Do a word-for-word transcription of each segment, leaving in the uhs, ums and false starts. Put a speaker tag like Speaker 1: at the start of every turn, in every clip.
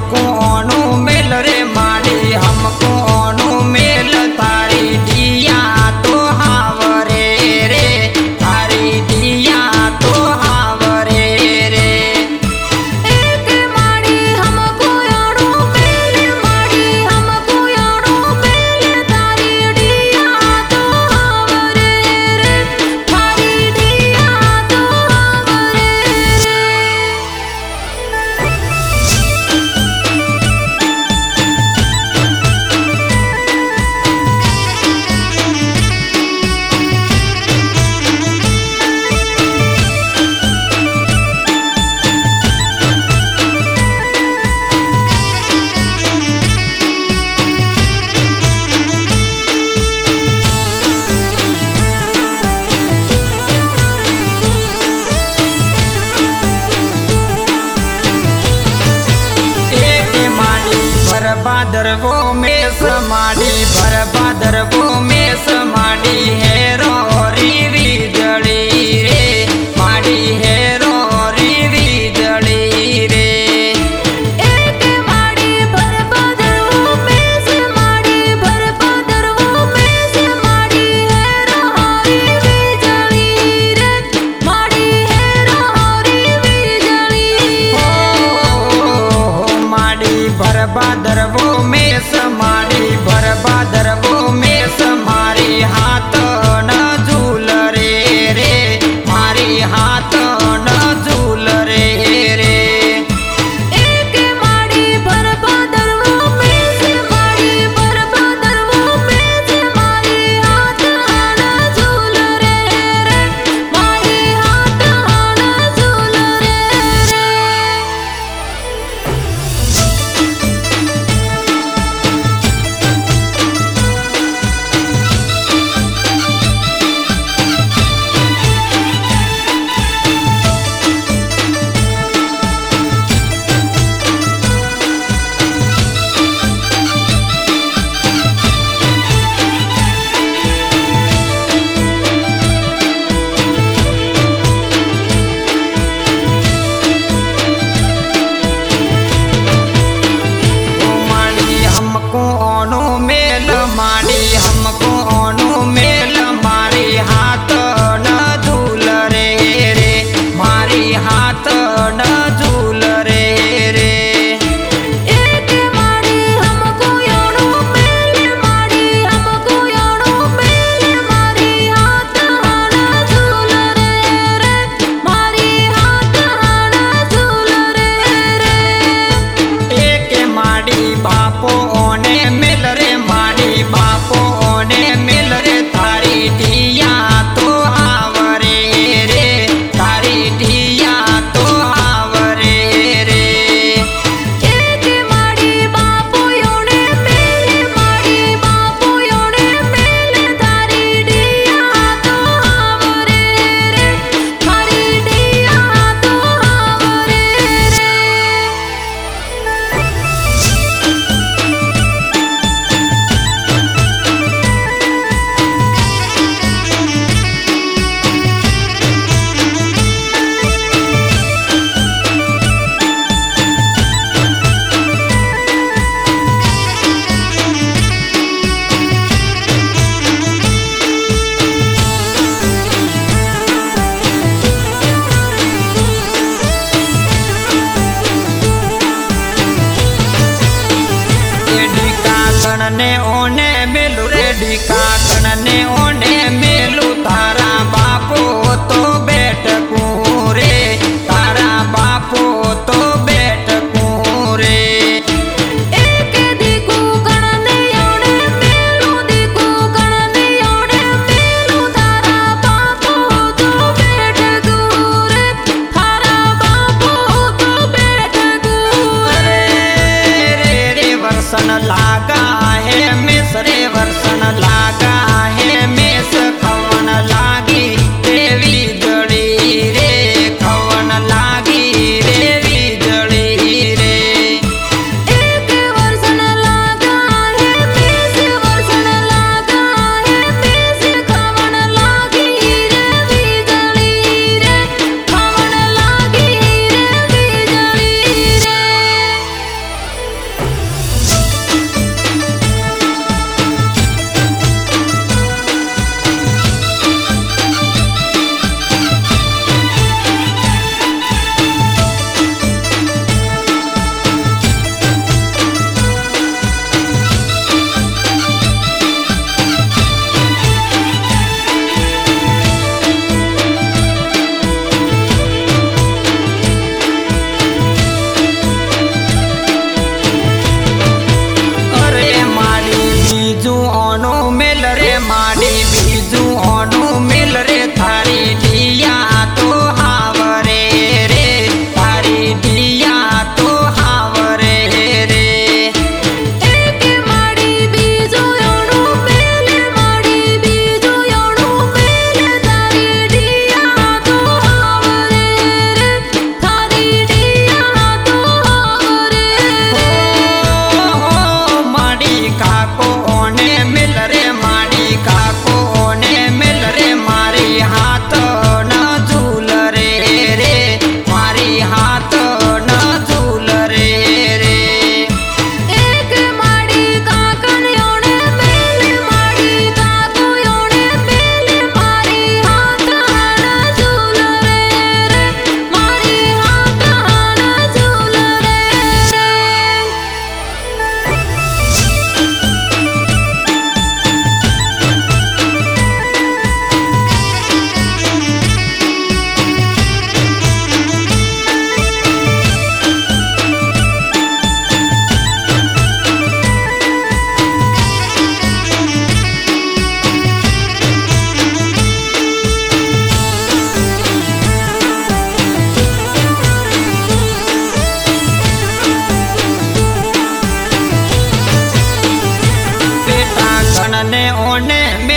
Speaker 1: हमको ओनु मेल रे माड़ी हमको ओनु मेल थारी दिया तो हावरे रे थारी दिया तो हावरे रे।
Speaker 2: एक माड़ी हमको ओनु मेल माड़ी हमको ओनु मेल थारी दिया तो हावरे रे थारी दिया तो हावरे रे।
Speaker 1: भादर वो में समाड़ी भर भादर वो में समाड़ी है रोरी वीजड़ी रे माड़ी है रोरी वीजड़ी रे।
Speaker 2: एक माड़ी भर भादर वो में समाड़ी भर भादर वो में समाड़ी है रोरी वीजड़ी रे माड़ी है रोरी वीजड़ी।
Speaker 1: हो माड़ी भर भादर वो में समाड़ी भर भादर वो में समारी हाथ न झूल रे रे मारी हाथ न झूल रे रे।
Speaker 2: एक माड़ी भर भादर वो में समाड़ी भर भादर वो में समारी हाथ न झूल रे रे मारी हाथ न झूल रे रे।
Speaker 1: हमको ओनु मेल माड़ी हमको ओनु मेल मारी हाथ न झूल रे रे मारी हाथ न झूल रे रे।
Speaker 2: एक माड़ी हमको ओनु मेल माड़ी हमको ओनु मेल मारी हाथ न झूल रे रे मारी हाथ न झूल रे रे।
Speaker 1: एक माड़ी बापो ओने मिल रे माड़ी बापो ओने मिल रे थारी दिया तो आवरे रे थारी दिया तो आवरे रे।
Speaker 2: एक माड़ी बापो ओने मेल माड़ी बापो ओने मेल थारी दिया तो हावरे रे थारी दिया तो हावरे रे।
Speaker 1: ढिका ने ओने मेलू रे ढिका ने ओने मेलू तारा बापो तो बैठकू रे तारा बापो तो बैठकू रे।
Speaker 2: एक दिकू गणने ओने मेलू दिकू गणने ओने मेलू थारा बापू तो बैठकू रे थारा बापू तो बैठकू रे।
Speaker 1: रे रे वर्षन लागा है मिसरे वर्षन लागा है मिस खवन लागी देवी जड़ी रे खवन लागी देवी जड़ी रे।
Speaker 2: एक वर्षन लागा है मिस वर्षन लागा है मिस खवन लागी रे बिजली रे खवन लागी रे बिजली रे।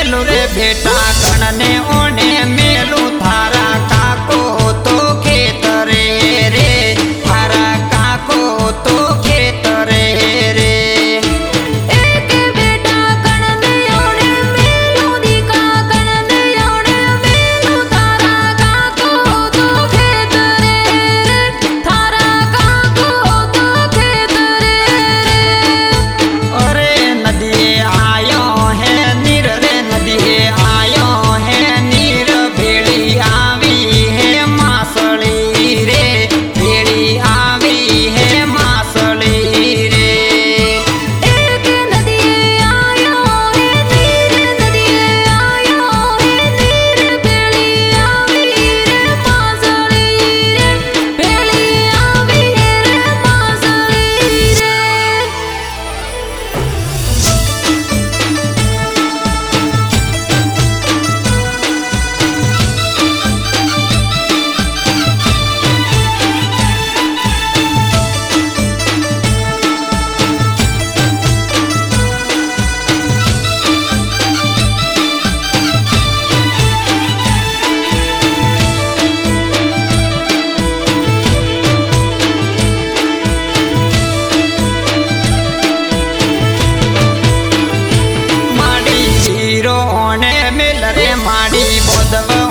Speaker 1: મેલું રે બેટા કણને ઓને મેલું થારા કાકો તો ખેતરે રે થારા કાકો તો ખેતરે રે
Speaker 2: એક બેટા કણને ઓણે મેલું દીકા કણને ઓણે મેલું તારા કાકો તો ખેતરે રે તારા કાકો તો ખેતરે રે
Speaker 1: અરે નદીએ આયો હે નીર રે નદીએ આયો હે નીર ભેળી આવી હે માસળી રે ભેળી આવી હે માસળી રે
Speaker 2: એક નદીએ આયો હે નીર નદીએ આયો હે નીર ભેળી આવી રે માસળી રે ભેળી આવી રે માસળી રે
Speaker 1: માડી જીરો ને મેલ રે માડી બોધવ